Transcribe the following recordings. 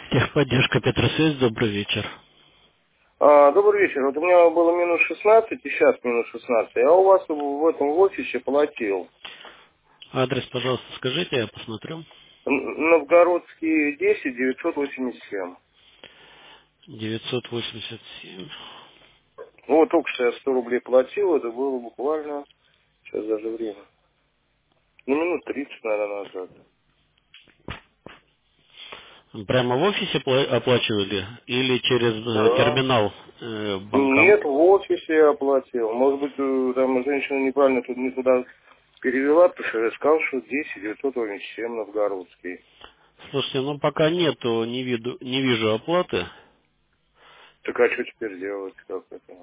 Техподдержка Петросвязь, добрый вечер. Добрый вечер. Вот у меня было минус 16 и сейчас минус 16. Я у вас в этом в офисе платил. Адрес, пожалуйста, скажите, я посмотрю. Новгородский 10 987. 987. Ну вот только что я 100 рублей платил, это было буквально, сейчас даже время. Ну минут 30, наверное, назад. Прямо в офисе оплачивали или через Да. терминал банком? Нет, в офисе я оплатил. Может быть, там женщина неправильно тут не туда перевела, потому что я сказал, что 10 987 Новгородский. Слушайте, ну пока нету, не вижу оплаты. Так а что теперь делать? Как это?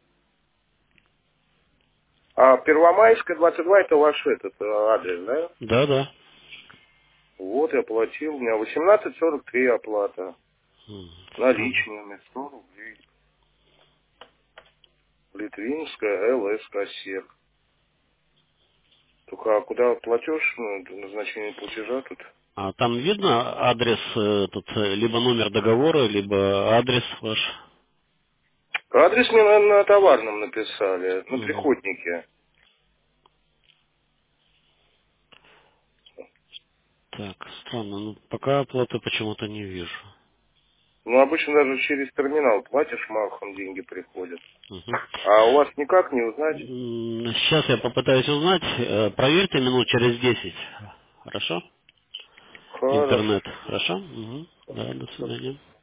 А Первомайская, 22, это ваш этот адрес, да? Да, да. Вот, я платил. У меня 18,43 оплата. Странно. Наличными, 100 рублей. Литвинская, ЛС, кассир. Только а куда платеж, ну, назначение платежа тут? А там видно адрес, либо номер договора, либо адрес ваш? Адрес мне на товарном написали, на Мгм. приходнике. Так, странно, ну пока оплаты почему-то не вижу. Ну, обычно даже через терминал платишь, махом деньги приходят. Мгм. А у вас никак не узнать? Сейчас я попытаюсь узнать. Проверьте минут через 10. Хорошо? Хорошо. Интернет. Хорошо? Угу. Да, до свидания.